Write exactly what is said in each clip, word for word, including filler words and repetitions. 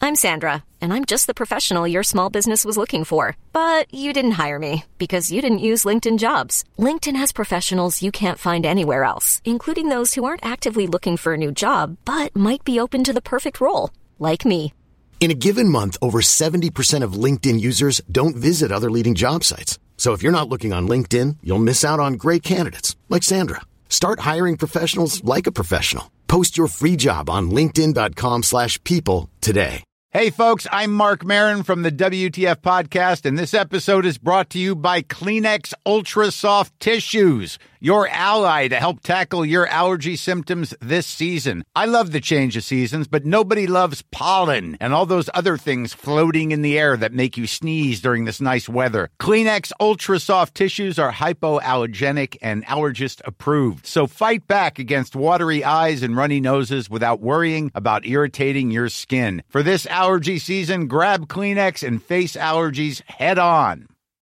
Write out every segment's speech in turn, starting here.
I'm Sandra, and I'm just the professional your small business was looking for. But you didn't hire me because you didn't use LinkedIn Jobs. LinkedIn has professionals you can't find anywhere else, including those who aren't actively looking for a new job, but might be open to the perfect role, like me. In a given month, over seventy percent of LinkedIn users don't visit other leading job sites. So if you're not looking on LinkedIn, you'll miss out on great candidates like Sandra. Start hiring professionals like a professional. Post your free job on linkedin.com slash people today. Hey folks, I'm Mark Maron from the W T F podcast, and this episode is brought to you by Kleenex Ultra Soft Tissues, your ally to help tackle your allergy symptoms this season. I love the change of seasons, but nobody loves pollen and all those other things floating in the air that make you sneeze during this nice weather. Kleenex Ultra Soft Tissues are hypoallergenic and allergist approved, so fight back against watery eyes and runny noses without worrying about irritating your skin. For this allergy season, grab Kleenex and face allergies head on.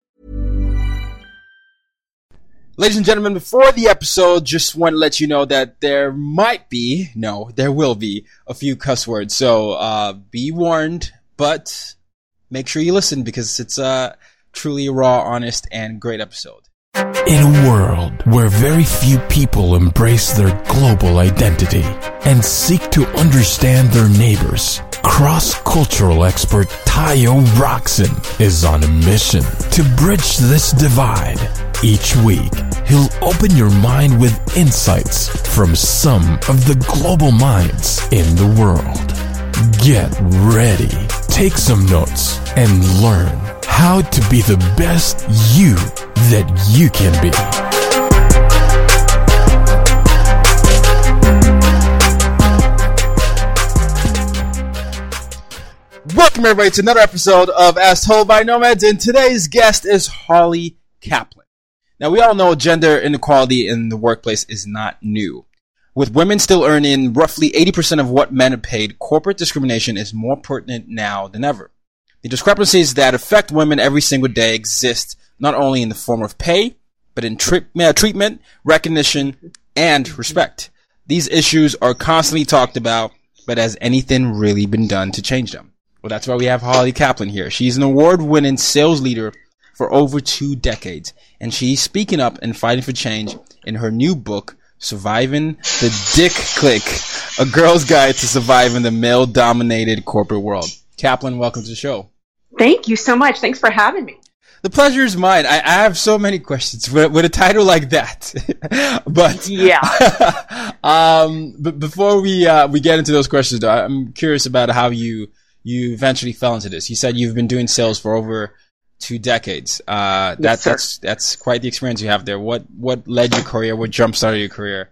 Ladies and gentlemen, before the episode, just want to let you know that there might be, no, there will be a few cuss words. So uh, be warned, but make sure you listen because it's a truly raw, honest, and great episode. In a world where very few people embrace their global identity and seek to understand their neighbors, cross-cultural expert Tayo Roxon is on a mission to bridge this divide. Each week, he'll open your mind with insights from some of the global minds in the world. Get ready, take some notes, and learn how to be the best you that you can be. Welcome everybody to another episode of As Told by Nomads, and today's guest is Holly Kaplan. Now, we all know gender inequality in the workplace is not new. With women still earning roughly eighty percent of what men are paid, corporate discrimination is more pertinent now than ever. The discrepancies that affect women every single day exist not only in the form of pay, but in tri- uh, treatment, recognition, and respect. These issues are constantly talked about, but has anything really been done to change them? Well, that's why we have Holly Kaplan here. She's an award-winning sales leader for over two decades, and she's speaking up and fighting for change in her new book, Surviving the Dick Click, a girl's guide to surviving the male-dominated corporate world. Kaplan, welcome to the show. Thank you so much. Thanks for having me. The pleasure is mine. I, I have so many questions with, with a title like that. but yeah. um, but before we uh, we get into those questions, though, I'm curious about how you you eventually fell into this. You said you've been doing sales for over two decades. Uh, that, yes, sir. that's that's quite the experience you have there. What what led your career? What jump started your career?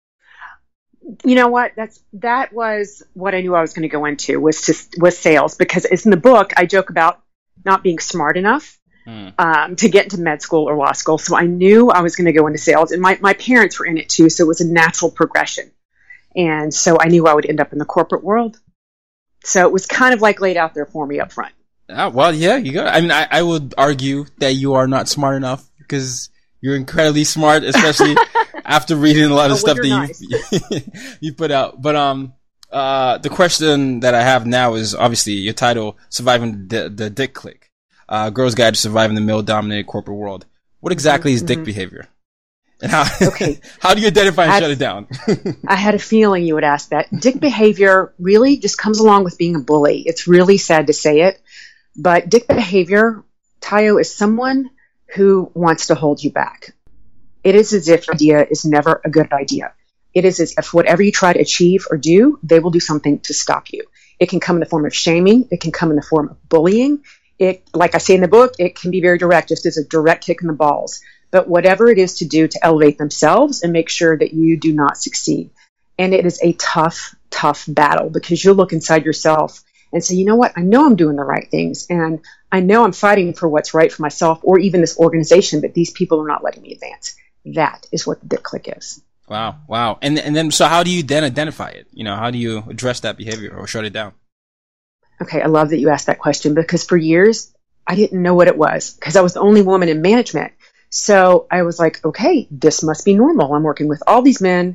You know what? That's that was what I knew I was going to go into was to was sales, because it's in the book. I joke about not being smart enough hmm. um, to get into med school or law school, so I knew I was going to go into sales, and my my parents were in it too, so it was a natural progression, and so I knew I would end up in the corporate world. So it was kind of like laid out there for me up front. Oh, well, yeah, you got it. I mean, I, I would argue that you are not smart enough because you're incredibly smart, especially after reading a lot of oh, stuff well, that nice. you you put out. But um, uh, the question that I have now is obviously your title, Surviving the, the Dick Click, uh, Girl's Guide to Surviving the Male-Dominated Corporate World. What exactly mm-hmm. is dick behavior? And how, okay. how do you identify and I, shut it down? I had a feeling you would ask that. Dick behavior really just comes along with being a bully. It's really sad to say it, but dick behavior, Tayo, is someone who wants to hold you back. It is as if idea is never a good idea. It is as if whatever you try to achieve or do, they will do something to stop you. It can come in the form of shaming. It can come in the form of bullying. It, like I say in the book, it can be very direct, just as a direct kick in the balls. But whatever it is to do to elevate themselves and make sure that you do not succeed. And it is a tough, tough battle, because you'll look inside yourself and say, you know what, I know I'm doing the right things, and I know I'm fighting for what's right for myself or even this organization, but these people are not letting me advance. That is what the dick click is. Wow, wow. And and then, so how do you then identify it? You know, how do you address that behavior or shut it down? Okay, I love that you asked that question, because for years, I didn't know what it was, because I was the only woman in management. So I was like, okay, this must be normal. I'm working with all these men,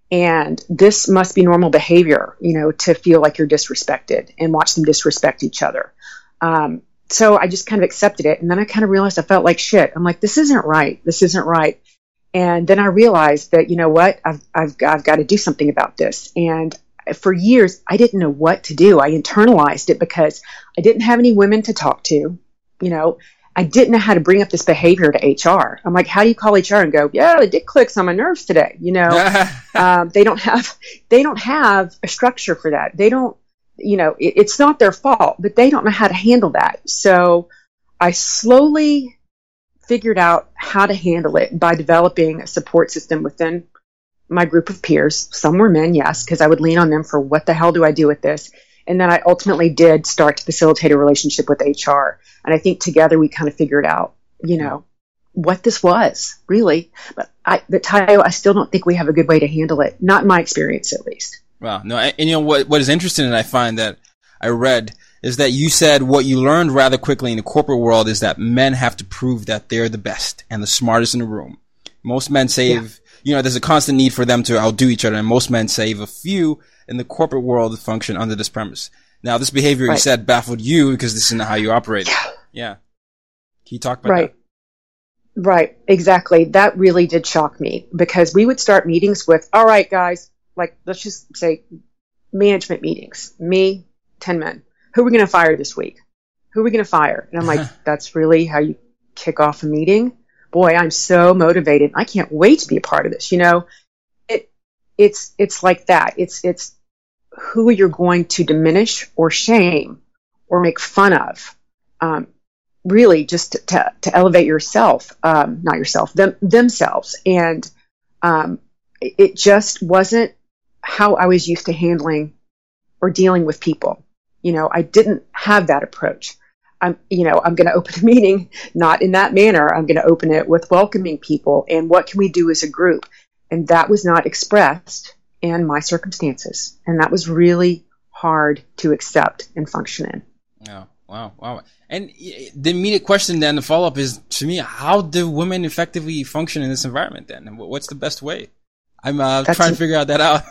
And this must be normal behavior, you know, to feel like you're disrespected and watch them disrespect each other. Um, so I just kind of accepted it. And then I kind of realized I felt like shit. I'm like, this isn't right. This isn't right. And then I realized that, you know what, I've, I've, I've got to do something about this. And for years, I didn't know what to do. I internalized it because I didn't have any women to talk to. You know, I didn't know how to bring up this behavior to H R. I'm like, how do you call H R and go, yeah, the dick clicks on my nerves today? You know, um, they don't have, they don't have a structure for that. They don't, you know, it, it's not their fault, but they don't know how to handle that. So I slowly figured out how to handle it by developing a support system within my group of peers. Some were men, yes, because I would lean on them for what the hell do I do with this? And then I ultimately did start to facilitate a relationship with H R. And I think together we kind of figured out, you know, what this was really. But I, but Tayo, I still don't think we have a good way to handle it. Not in my experience, at least. Wow. No, and you know what, what is interesting, and I find that I read, is that you said what you learned rather quickly in the corporate world is that men have to prove that they're the best and the smartest in the room. Most men save, yeah. you know, there's a constant need for them to outdo each other, and most men save a few in the corporate world function under this premise. Now, this behavior, right. you said, baffled you because this isn't how you operate. Yeah. yeah. Can you talk about right. that? Right. Exactly. That really did shock me because we would start meetings with, all right, guys, like, let's just say management meetings. Me, ten men. Who are we going to fire this week? Who are we going to fire? And I'm like, that's really how you kick off a meeting? Boy, I'm so motivated. I can't wait to be a part of this. You know, it, it's, it's like that. It's, it's who you're going to diminish or shame or make fun of. Um, really just to, to, to elevate yourself, um, not yourself, them, themselves. And, um, it, it just wasn't how I was used to handling or dealing with people. You know, I didn't have that approach. I'm, you know, I'm going to open a meeting, not in that manner. I'm going to open it with welcoming people and what can we do as a group? And that was not expressed in my circumstances. And that was really hard to accept and function in. Oh, wow. Wow. And the immediate question then, the follow-up is, to me, how do women effectively function in this environment then? And what's the best way? I'm uh, trying to figure out that out.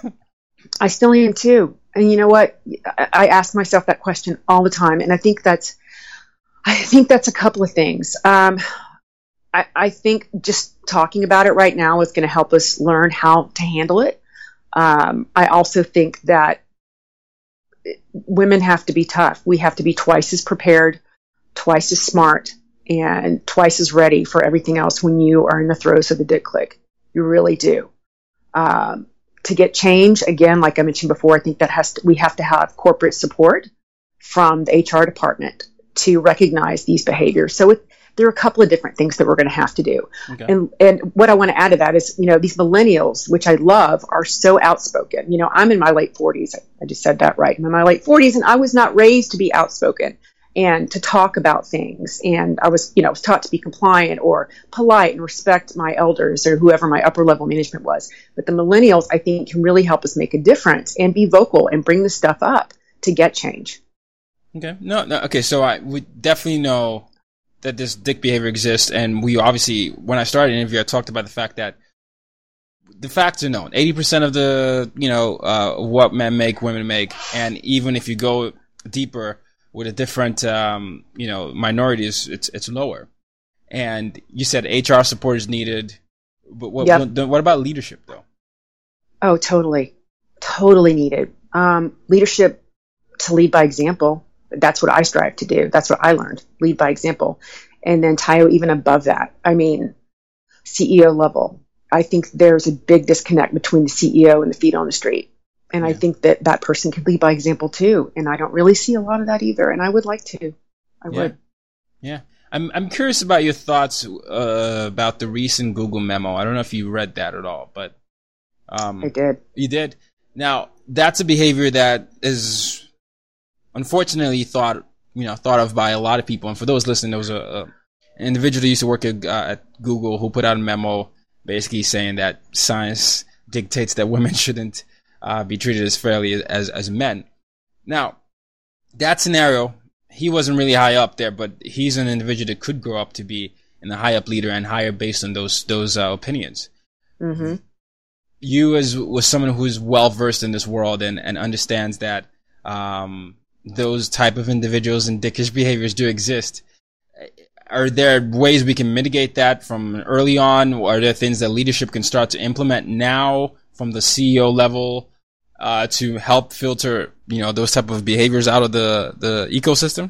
I still am too. And you know what? I ask myself that question all the time. And I think that's, I think that's a couple of things. Um, I, I think just talking about it right now is going to help us learn how to handle it. Um, I also think that women have to be tough. We have to be twice as prepared, twice as smart, and twice as ready for everything else when you are in the throes of the dick click. You really do. Um, to get change, again, like I mentioned before, I think that has to, we have to have corporate support from the H R department to recognize these behaviors. So it, there are a couple of different things that we're going to have to do. Okay. And and what I want to add to that is, you know, these millennials, which I love, are so outspoken. You know, I'm in my late forties. I, I just said that right. I'm in my late forties, and I was not raised to be outspoken and to talk about things. And I was, you know, was taught to be compliant or polite and respect my elders or whoever my upper level management was. But the millennials, I think, can really help us make a difference and be vocal and bring this stuff up to get change. Okay. No, no. Okay. So I we definitely know that this dick behavior exists. And we obviously, when I started the interview, I talked about the fact that the facts are known. eighty percent of the, you know, uh, what men make, women make. And even if you go deeper with a different, um, you know, minorities, it's, it's lower. And you said H R support is needed. But what, yep. what, what about leadership though? Oh, totally. Totally needed. Um, leadership to lead by example. That's what I strive to do. That's what I learned. Lead by example. And then Tayo, even above that, I mean, C E O level. I think there's a big disconnect between the C E O and the feet on the street. And yeah. I think that that person can lead by example too. And I don't really see a lot of that either. And I would like to. I yeah. would. Yeah. I'm I'm curious about your thoughts uh, about the recent Google memo. I don't know if you read that at all, but um, I did. You did? Now, that's a behavior that is unfortunately thought, you know, thought of by a lot of people. And for those listening, there was a, a an individual who used to work at, uh, at Google who put out a memo basically saying that science dictates that women shouldn't uh, be treated as fairly as as men. Now, that scenario, he wasn't really high up there, but he's an individual that could grow up to be in the high up leader and higher based on those those uh, opinions. Mm-hmm. you as was someone who's well versed in this world and, and understands that um, those type of individuals and dickish behaviors do exist. Are there ways we can mitigate that from early on? Are there things that leadership can start to implement now from the C E O level uh, to help filter, you know, those type of behaviors out of the, the ecosystem?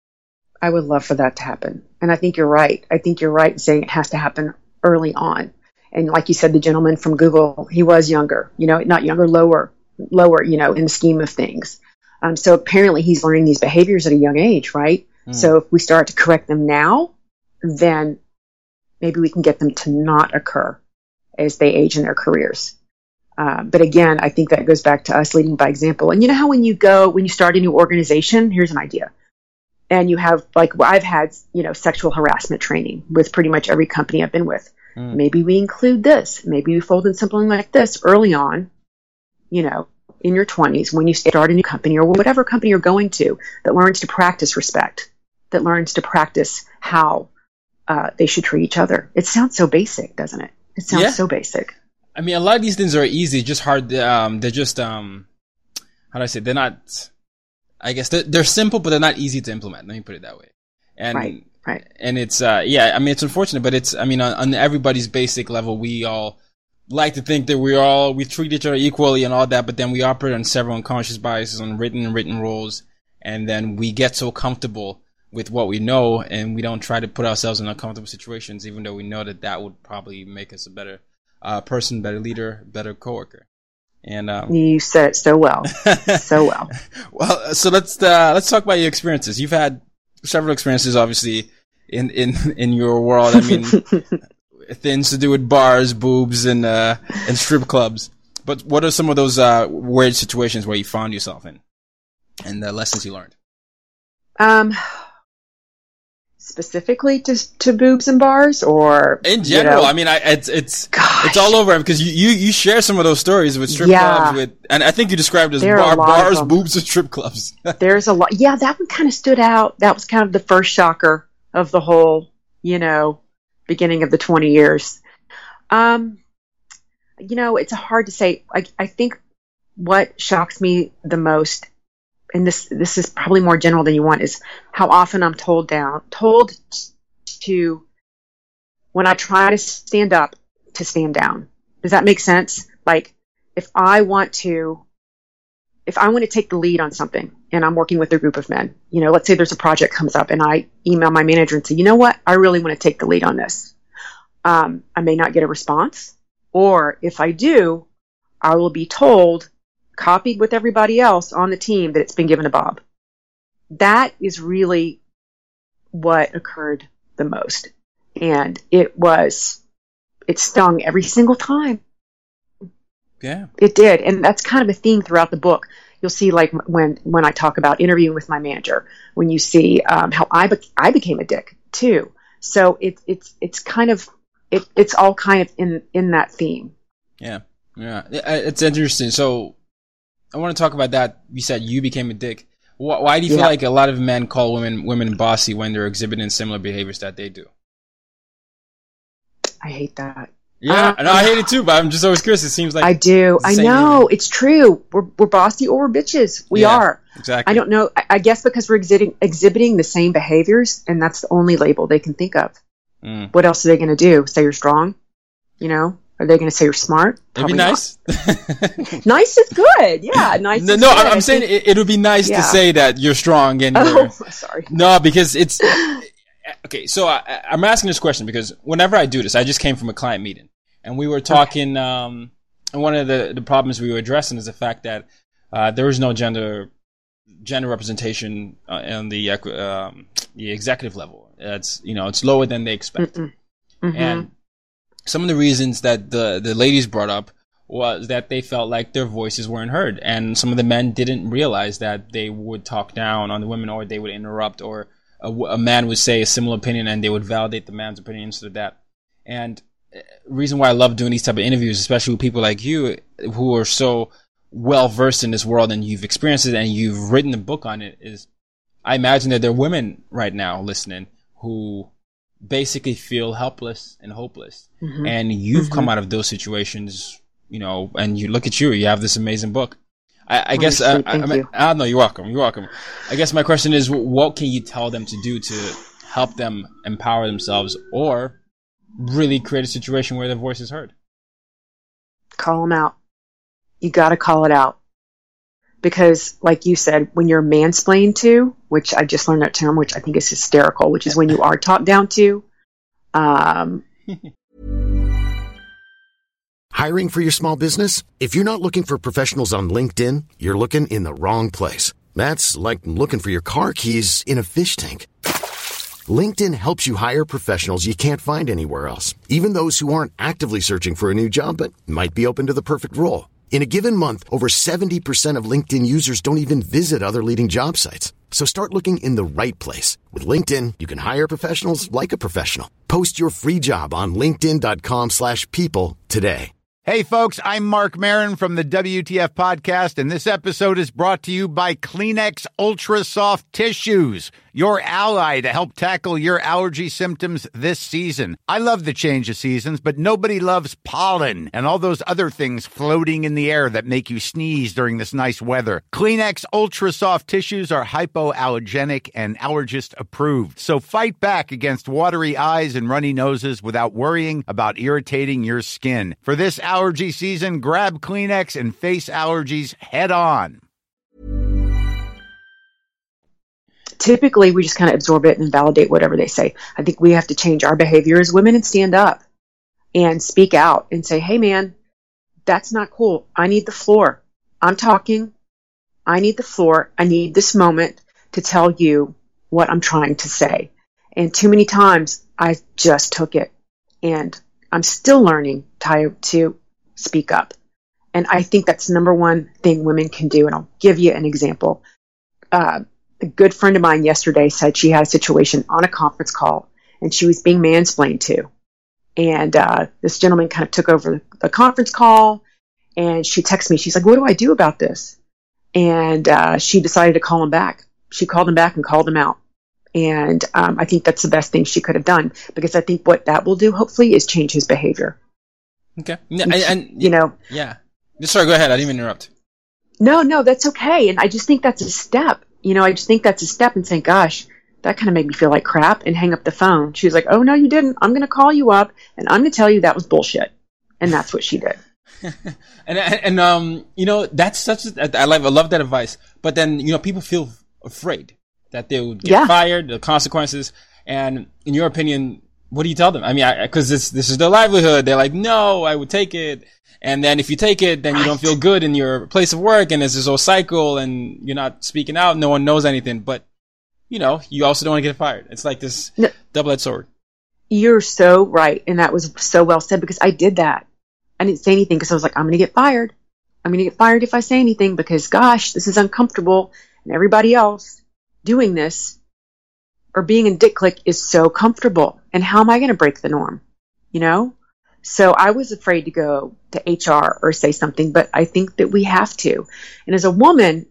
I would love for that to happen. And I think you're right. I think you're right in saying it has to happen early on. And like you said, the gentleman from Google, he was younger, you know, not younger, lower, lower, you know, in the scheme of things. Um, so apparently he's learning these behaviors at a young age, right? Mm. So if we start to correct them now, then maybe we can get them to not occur as they age in their careers. Uh, but again, I think that goes back to us leading by example. And you know how when you go, when you start a new organization, here's an idea. And you have, like, well, I've had, you know, sexual harassment training with pretty much every company I've been with. Mm. Maybe we include this. Maybe we fold in something like this early on, you know, in your twenties when you start a new company or whatever company you're going to that learns to practice respect, that learns to practice how uh, they should treat each other. It sounds so basic, doesn't it? It sounds yeah. so basic. I mean, a lot of these things are easy, just hard. Um, they're just, um, how do I say, they're not, I guess they're, they're simple, but they're not easy to implement. Let me put it that way. And, right, right. And it's, uh, yeah, I mean, it's unfortunate, but it's, I mean, on, on everybody's basic level, we all like to think that we all, we treat each other equally and all that, but then we operate on several unconscious biases, on written and written roles, and then we get so comfortable with what we know, and we don't try to put ourselves in uncomfortable situations, even though we know that that would probably make us a better uh, person, better leader, better coworker. And um, you said it so well, so well. Well, so let's uh, let's talk about your experiences. You've had several experiences, obviously, in in in your world. I mean, things to do with bars, boobs, and uh, and strip clubs. But what are some of those uh, weird situations where you found yourself in, and the lessons you learned? Um. Specifically to to boobs and bars, or in general? You know? I mean, I, it's it's Gosh. it's all over because you, you you share some of those stories with strip yeah. clubs, with, and I think you described it as bar, bars, boobs, and strip clubs. There's a lot. Yeah, that one kind of stood out. That was kind of the first shocker of the whole, you know, beginning of the twenty years. Um, you know, it's hard to say. I I think what shocks me the most, and this this is probably more general than you want, is how often I'm told down, told to, when I try to stand up, to stand down. Does that make sense? Like, if I want to, if I want to take the lead on something, and I'm working with a group of men, you know, let's say there's a project comes up, and I email my manager and say, you know what, I really want to take the lead on this. Um, I may not get a response, or if I do, I will be told, copied with everybody else on the team, that it's been given to Bob. That is really what occurred the most. And it was, it stung every single time. Yeah. It did. And that's kind of a theme throughout the book. You'll see, like, when, when I talk about interviewing with my manager, when you see um, how I, be- I became a dick too. So it, it's, it's kind of, it, it's all kind of in, in that theme. Yeah. Yeah. It's interesting. So, I want to talk about that. You said you became a dick. Why, why do you yeah. feel like a lot of men call women women bossy when they're exhibiting similar behaviors that they do? I hate that. Yeah, uh, no, I hate it too, but I'm just always curious. It seems like I do. I know. It's true. We're we're bossy or we're bitches. We yeah, are. Exactly. I don't know. I, I guess because we're exhibiting exhibiting the same behaviors, and that's the only label they can think of. Mm. What else are they going to do? Say you're strong? You know? Are they going to say you're smart? Probably It'd be nice. Nice is good. Yeah, nice. No, is no good. I'm saying it, it would be nice yeah. to say that you're strong and you're. Oh, sorry. No, because it's okay. So I, I'm asking this question because whenever I do this, I just came from a client meeting and we were talking. Okay. Um, and one of the the problems we were addressing is the fact that uh, there is no gender gender representation uh, on the um, the executive level. It's you know it's lower than they expect, mm-hmm. and some of the reasons that the, the ladies brought up was that they felt like their voices weren't heard. And some of the men didn't realize that they would talk down on the women, or they would interrupt, or a, a man would say a similar opinion and they would validate the man's opinion instead of that. And the reason why I love doing these type of interviews, especially with people like you who are so well versed in this world and you've experienced it and you've written a book on it, is I imagine that there are women right now listening who basically feel helpless and hopeless. Mm-hmm. And you've mm-hmm. come out of those situations you know, and you look at you, you have this amazing book. I, I Oh, guess, you're uh, sweet. I, Thank I, mean, you. I don't know, you're welcome, you're welcome. I guess my question is, what can you tell them to do to help them empower themselves or really create a situation where their voice is heard? Call them out. You got to call it out. Because, like you said, when you're mansplained to, which I just learned that term, which I think is hysterical, which is when you are talked down to. Um, Hiring for your small business? If you're not looking for professionals on LinkedIn, you're looking in the wrong place. That's like looking for your car keys in a fish tank. LinkedIn helps you hire professionals you can't find anywhere else, even those who aren't actively searching for a new job but might be open to the perfect role. In a given month, over seventy percent of LinkedIn users don't even visit other leading job sites. So start looking in the right place. With LinkedIn, you can hire professionals like a professional. Post your free job on linkedin.com slash people today. Hey, folks, I'm Mark Marin from the W T F Podcast, and this episode is brought to you by Kleenex Ultra Soft Tissues, your ally to help tackle your allergy symptoms this season. I love the change of seasons, but nobody loves pollen and all those other things floating in the air that make you sneeze during this nice weather. Kleenex Ultra Soft Tissues are hypoallergenic and allergist approved, so fight back against watery eyes and runny noses without worrying about irritating your skin. For this allergy season, grab Kleenex and face allergies head on. typically, we just kind of absorb it and validate whatever they say. I think we have to change our behavior as women and stand up and speak out and say, hey, man, that's not cool. I need the floor. I'm talking. I need the floor. I need this moment to tell you what I'm trying to say. And too many times I just took it, and I'm still learning to, to speak up. And I think that's the number one thing women can do. And I'll give you an example. Uh, a good friend of mine yesterday said she had a situation on a conference call and she was being mansplained to. And uh, this gentleman kind of took over the conference call, and she texted me. She's like, what do I do about this? And uh, she decided to call him back. She called him back and called him out. And um, I think that's the best thing she could have done, because I think what that will do, hopefully, is change his behavior. Okay. And, and you know, yeah. Sorry, go ahead. I didn't even interrupt. No, no, that's okay. And I just think that's a step. You know, I just think that's a step in saying, gosh, that kind of made me feel like crap, and hang up the phone. She was like, oh, no, you didn't. I'm going to call you up and I'm going to tell you that was bullshit. And that's what she did. and, and, um, you know, that's such a, I love, I love that advice. But then, you know, people feel afraid that they would get yeah. fired, the consequences. And in your opinion, what do you tell them? I mean, I, cause this, this is their livelihood. They're like, no, I would take it. And then if you take it, then you don't feel good in your place of work, and there's this whole cycle, and you're not speaking out. No one knows anything, but you know, you also don't want to get fired. It's like this no, double-edged sword. You're so right. And that was so well said, because I did that. I didn't say anything because I was like, I'm going to get fired. I'm going to get fired if I say anything, because gosh, this is uncomfortable. And everybody else doing this or being in Dick Click is so comfortable. And how am I going to break the norm? You know? So I was afraid to go to H R or say something, but I think that we have to. And as a woman,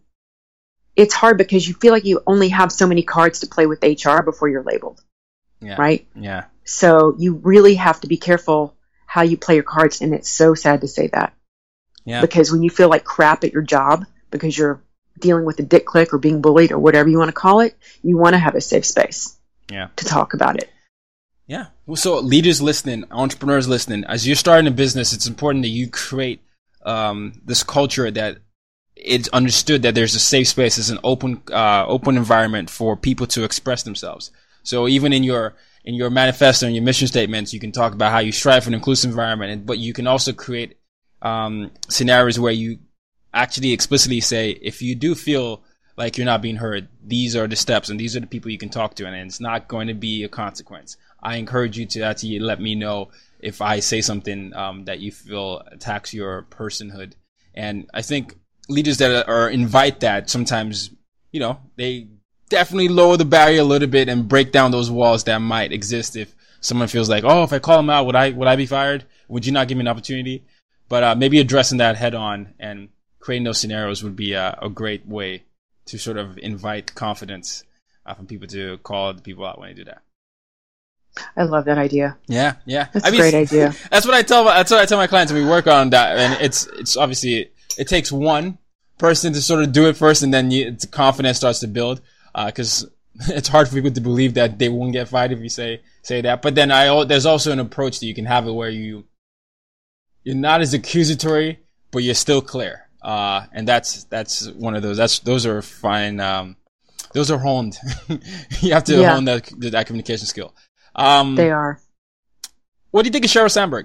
it's hard because you feel like you only have so many cards to play with H R before you're labeled. Yeah. Right? Yeah. So you really have to be careful how you play your cards. And it's so sad to say that. Yeah. Because when you feel like crap at your job because you're dealing with a dick click or being bullied or whatever you want to call it, you want to have a safe space yeah. to talk about it. Yeah. So leaders listening, entrepreneurs listening, as you're starting a business, it's important that you create um, this culture that it's understood that there's a safe space, there's an open, uh, open environment for people to express themselves. So even in your, in your manifesto and your mission statements, you can talk about how you strive for an inclusive environment, but you can also create um, scenarios where you actually explicitly say, if you do feel like you're not being heard, these are the steps and these are the people you can talk to, and it's not going to be a consequence. I encourage you to actually let me know if I say something um, that you feel attacks your personhood. And I think leaders that are invite that sometimes, you know, they definitely lower the barrier a little bit and break down those walls that might exist if someone feels like, oh, if I call them out, would I would I be fired? Would you not give me an opportunity? But uh, maybe addressing that head on and creating those scenarios would be a, a great way to sort of invite confidence uh, from people to call the people out when they do that. I love that idea. Yeah, yeah. That's I a mean, great idea. That's what I tell. That's what I tell my clients when we work on that. And it's it's obviously it takes one person to sort of do it first, and then you, the confidence starts to build. Because uh, it's hard for people to believe that they won't get fired if you say say that. But then I there's also an approach that you can have it where you you're not as accusatory, but you're still clear. Uh, and that's that's one of those. That's those are fine. Um, those are honed. You have to yeah. hone that that communication skill. Um, they are. What do you think of Sheryl Sandberg?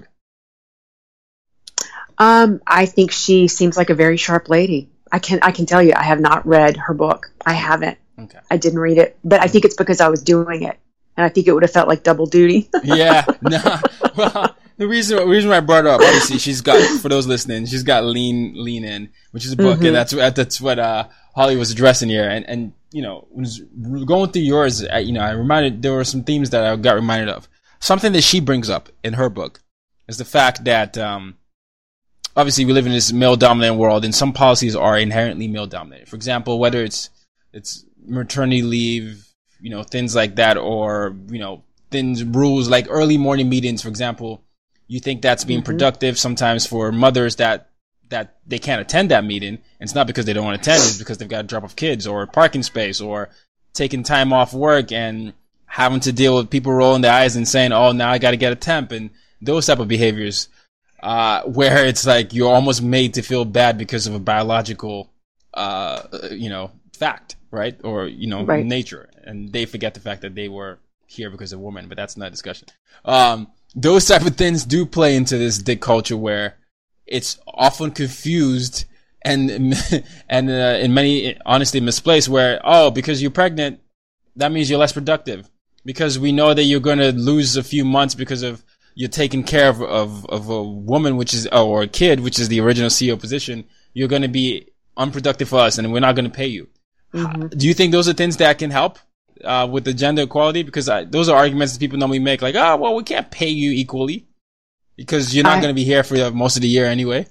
Um, I think she seems like a very sharp lady. I can I can tell you, I have not read her book. I haven't. Okay. I didn't read it, but I think it's because I was doing it, and I think it would have felt like double duty. Yeah. No. Well, the reason the reason why I brought her up, obviously, she's got, for those listening, she's got Lean Lean In, which is a book, mm-hmm. and that's that's what uh, Holly was addressing here. And and you know, when I was going through yours, you know, I reminded there were some themes that I got reminded of. Something that she brings up in her book is the fact that um, obviously we live in this male-dominant world, and some policies are inherently male-dominated. For example, whether it's it's maternity leave, you know, things like that, or you know, things rules like early morning meetings, for example. You think that's being mm-hmm. productive sometimes for mothers that that they can't attend that meeting. And it's not because they don't want to attend, it's because they've got to drop off kids or parking space or taking time off work and having to deal with people rolling their eyes and saying, oh, now I got to get a temp, and those type of behaviors, uh, where it's like you're almost made to feel bad because of a biological, uh, you know, fact, right? Or, you know, right. nature. And they forget the fact that they were here because of women, but that's not a discussion. Um, Those type of things do play into this dick culture where it's often confused and and uh, in many honestly misplaced. Where oh, because you're pregnant, that means you're less productive. Because we know that you're going to lose a few months because of you're taking care of of, of a woman, which is or a kid, which is the original C E O position. You're going to be unproductive for us, and we're not going to pay you. Mm-hmm. Do you think those are things that can help? Uh, with the gender equality, because I, those are arguments that people normally make, like, oh, well, we can't pay you equally because you're not going to be here for most of the year anyway.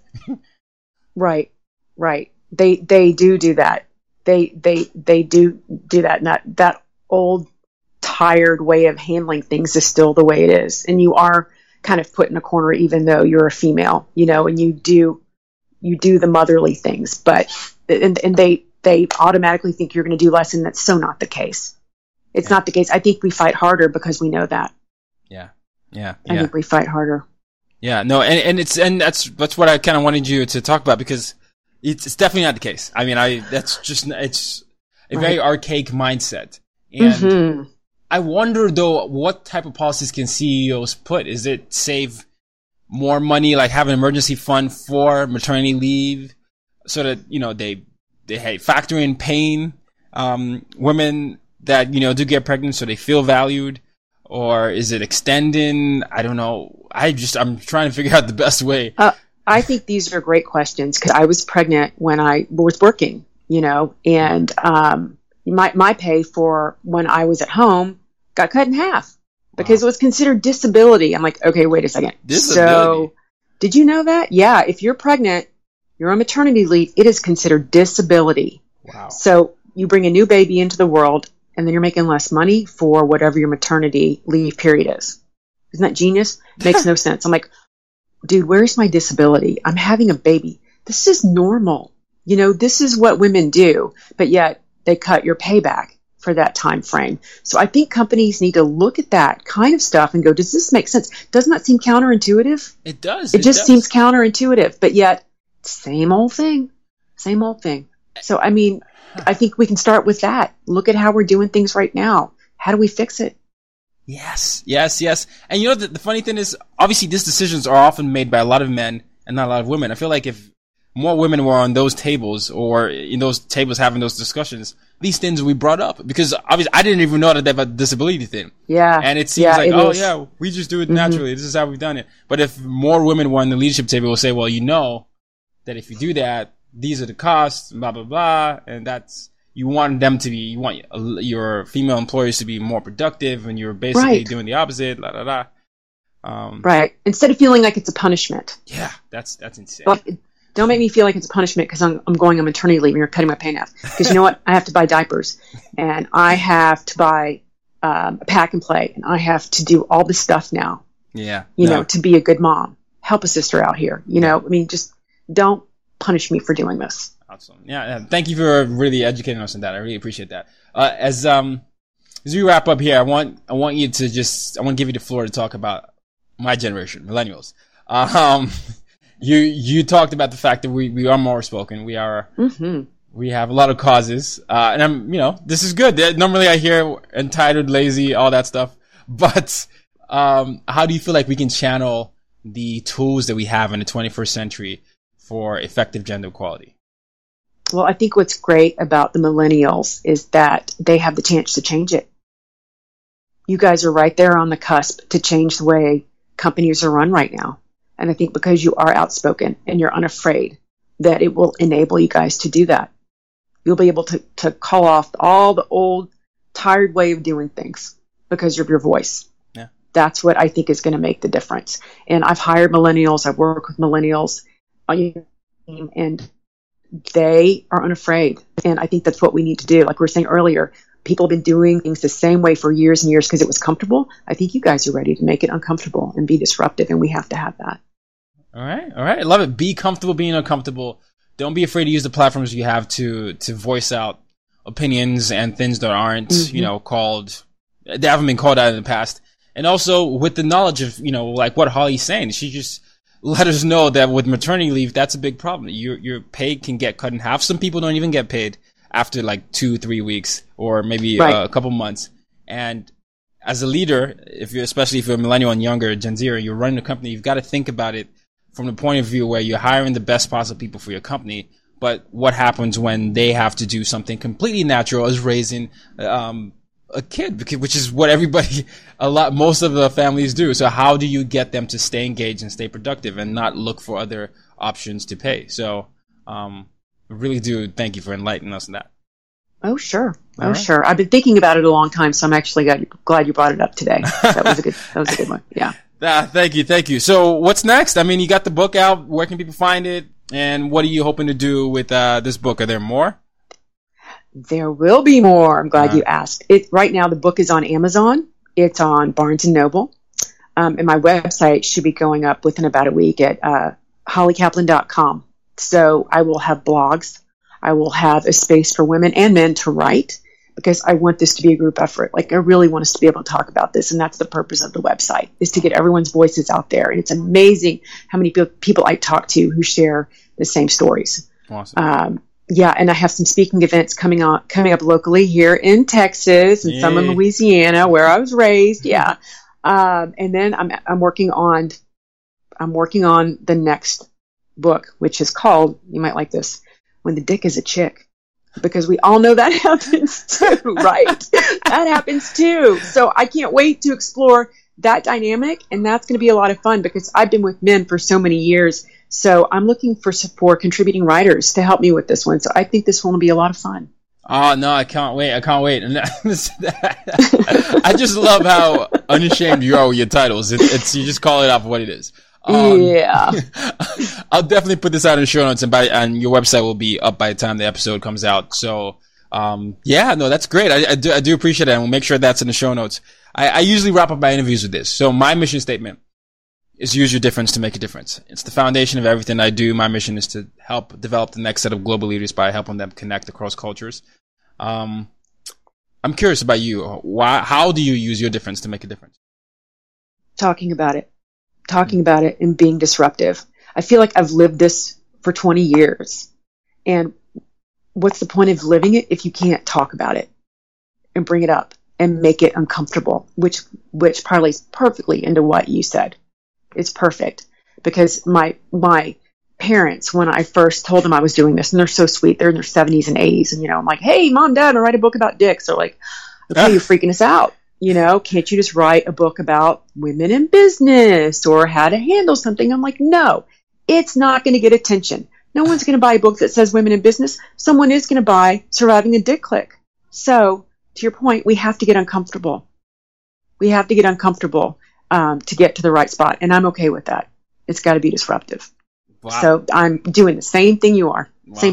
Right, right. They they do do that. They they they do do that. And that that old tired way of handling things is still the way it is, and you are kind of put in a corner, even though you're a female, you know, and you do you do the motherly things, but and and they they automatically think you're going to do less, and that's so not the case. It's yeah. not the case. I think we fight harder because we know that. Yeah. Yeah. I yeah. think we fight harder. Yeah. No, and, and it's, and that's, that's what I kind of wanted you to talk about, because it's, it's definitely not the case. I mean, I, that's just, it's a right. very archaic mindset. And mm-hmm. I wonder though, what type of policies can C E Os put? Is it save more money, like have an emergency fund for maternity leave so that, you know, they, they hey, factor in paying, um, women that, you know, do get pregnant so they feel valued? Or is it extending? I don't know. I just, I'm trying to figure out the best way. Uh, I think these are great questions, because I was pregnant when I was working, you know, and um, my, my pay for when I was at home got cut in half because wow. it was considered disability. I'm like, okay, wait a second. Disability? So did you know that? Yeah. If you're pregnant, you're on maternity leave, it is considered disability. Wow. So you bring a new baby into the world, and then you're making less money for whatever your maternity leave period is. Isn't that genius? Makes no sense. I'm like, dude, where's my disability? I'm having a baby. This is normal. You know, this is what women do, but yet they cut your payback for that time frame. So I think companies need to look at that kind of stuff and go, does this make sense? Doesn't that seem counterintuitive? It does. It, it just does. seems counterintuitive, but yet same old thing, same old thing. So, I mean, I think we can start with that. Look at how we're doing things right now. How do we fix it? Yes, yes, yes. And you know, the, the funny thing is, obviously these decisions are often made by a lot of men and not a lot of women. I feel like if more women were on those tables or in those tables having those discussions, these things we brought up, because obviously I didn't even know that they have a disability thing. Yeah. And it seems yeah, like, it oh is. yeah, we just do it naturally. Mm-hmm. This is how we've done it. But if more women were on the leadership table, we'll say, well, you know that if you do that, these are the costs, blah, blah, blah. And that's, you want them to be, you want your female employers to be more productive, and you're basically right. doing the opposite, la, la, la. Um, right. Instead of feeling like it's a punishment. Yeah, that's, that's insane. Well, don't make me feel like it's a punishment because I'm, I'm going on maternity leave and you're cutting my pay in half. Because you know what? I have to buy diapers, and I have to buy um, pack and play, and I have to do all this stuff now. Yeah. You no. know, to be a good mom. Help a sister out here. You know, I mean, just don't punish me for doing this. Awesome. Yeah, yeah. Thank you for really educating us on that. I really appreciate that. Uh, as um as we wrap up here, I want I want you to just I want to give you the floor to talk about my generation, millennials. Um, you you talked about the fact that we, we are more spoken. We are mm-hmm. we have a lot of causes, uh, and I'm you know this is good. Normally I hear entitled, lazy, all that stuff, but um, how do you feel like we can channel the tools that we have in the twenty-first century for effective gender equality? Well, I think what's great about the millennials is that they have the chance to change it. You guys are right there on the cusp to change the way companies are run right now. And I think because you are outspoken and you're unafraid, that it will enable you guys to do that. You'll be able to, to call off all the old, tired way of doing things because of your voice. Yeah. That's what I think is going to make the difference. And I've hired millennials. I've worked with millennials on your team, and they are unafraid. And I think that's what we need to do. Like we were saying earlier, people have been doing things the same way for years and years because it was comfortable. I think you guys are ready to make it uncomfortable and be disruptive, and we have to have that. All right. All right. I love it. Be comfortable being uncomfortable. Don't be afraid to use the platforms you have to, to voice out opinions and things that aren't, mm-hmm. you know, called, they haven't been called out in the past. And also with the knowledge of, you know, like what Holly's saying, she just let us know that with maternity leave, that's a big problem. Your, your pay can get cut in half. Some people don't even get paid after like two, three weeks or maybe right. uh, a couple months. And as a leader, if you're, especially if you're a millennial and younger, Gen Z, or you're running a company, you've got to think about it from the point of view where you're hiring the best possible people for your company. But what happens when they have to do something completely natural as raising, um, a kid, which is what everybody, a lot, most of the families do. So how do you get them to stay engaged and stay productive and not look for other options to pay? So, um, I really do thank you for enlightening us on that. Oh, sure. All oh, right. sure. I've been thinking about it a long time, so I'm actually glad, glad you brought it up today. That was a good, that was a good one. Yeah. Ah, thank you. Thank you. So what's next? I mean, you got the book out. Where can people find it? And what are you hoping to do with, uh, this book? Are there more? There will be more. I'm glad uh, you asked. It right now the book is on Amazon. It's on Barnes and Noble. Um, and my website should be going up within about a week at uh, holly kaplan dot com. So I will have blogs. I will have a space for women and men to write because I want this to be a group effort. Like I really want us to be able to talk about this. And that's the purpose of the website, is to get everyone's voices out there. And it's amazing how many people I talk to who share the same stories. Awesome. Um, Yeah, and I have some speaking events coming on coming up locally here in Texas and Yay. some in Louisiana where I was raised. Yeah, um, and then I'm I'm working on I'm working on the next book, which is called, you might like this, When the Dick is a Chick, because we all know that happens too, right? That happens too. So I can't wait to explore that dynamic, and that's going to be a lot of fun because I've been with men for so many years. So I'm looking for for contributing writers to help me with this one. So I think this one will be a lot of fun. Oh, no, I can't wait. I can't wait. And I just love how unashamed you are with your titles. It, it's, you just call it out for what it is. Um, yeah. I'll definitely put this out in the show notes, and by, and your website will be up by the time the episode comes out. So, um, yeah, no, that's great. I, I do, I do appreciate it. And we'll make sure that's in the show notes. I, I usually wrap up my interviews with this. So my mission statement is use your difference to make a difference. It's the foundation of everything I do. My mission is to help develop the next set of global leaders by helping them connect across cultures. Um, I'm curious about you. Why, how do you use your difference to make a difference? Talking about it. Talking about it and being disruptive. I feel like I've lived this for twenty years. And what's the point of living it if you can't talk about it and bring it up and make it uncomfortable, which, which parlays perfectly into what you said. It's perfect because my, my parents, when I first told them I was doing this, and they're so sweet, they're in their seventies and eighties. And, you know, I'm like, hey, mom, dad, I write a book about dicks. They're like, okay, you're freaking us out. You know, can't you just write a book about women in business or how to handle something? I'm like, no, it's not going to get attention. No one's going to buy a book that says women in business. Someone is going to buy Surviving a Dick Click. So to your point, we have to get uncomfortable. We have to get uncomfortable. Um, to get to the right spot. And I'm okay with that. It's got to be disruptive. Wow. So I'm doing the same thing you are. Wow. Same thing.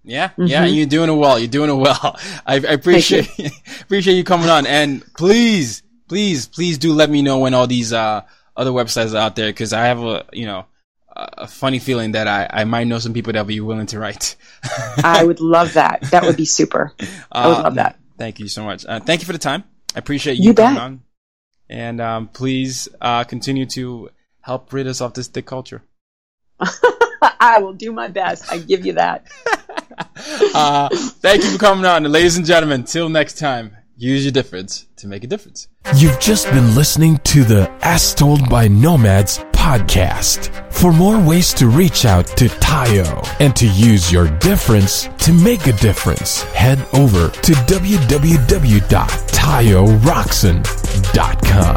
Yeah, mm-hmm. yeah, you're doing it well. You're doing it well. I, I appreciate you. appreciate you coming on. And please, please, please do let me know when all these uh, other websites are out there, because I have a you know a funny feeling that I, I might know some people that will be willing to write. I would love that. That would be super. I would uh, love that. Thank you so much. Uh, thank you for the time. I appreciate you, you coming bet. on. And um, please uh, continue to help rid us of this dick culture. I will do my best. I give you that. uh, thank you for coming on. And ladies and gentlemen, till next time, use your difference to make a difference. You've just been listening to the As Told by Nomads podcast. For more ways to reach out to Tayo and to use your difference to make a difference, head over to w w w dot tayo roxon dot com.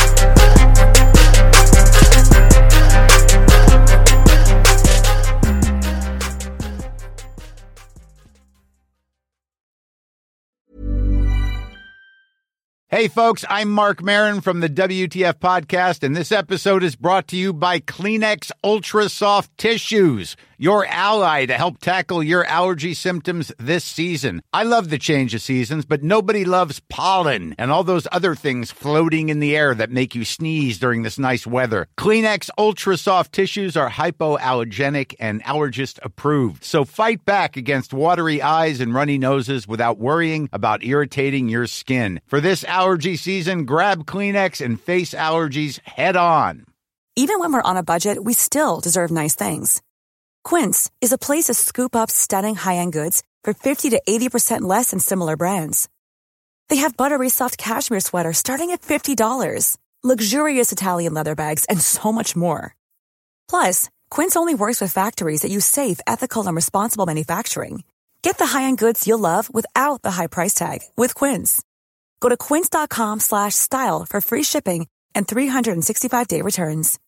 Hey folks, I'm Mark Maron from the W T F podcast, and this episode is brought to you by Kleenex Ultra Soft Tissues, your ally to help tackle your allergy symptoms this season. I love the change of seasons, but nobody loves pollen and all those other things floating in the air that make you sneeze during this nice weather. Kleenex Ultra Soft Tissues are hypoallergenic and allergist approved, so fight back against watery eyes and runny noses without worrying about irritating your skin. For this allergy season, grab Kleenex and face allergies head on. Even when we're on a budget, we still deserve nice things. Quince is a place to scoop up stunning high-end goods for fifty to eighty percent less than similar brands. They have buttery soft cashmere sweaters starting at fifty dollars, luxurious Italian leather bags, and so much more. Plus, Quince only works with factories that use safe, ethical, and responsible manufacturing. Get the high-end goods you'll love without the high price tag with Quince. Go to quince dot com slash style for free shipping and three sixty-five day returns.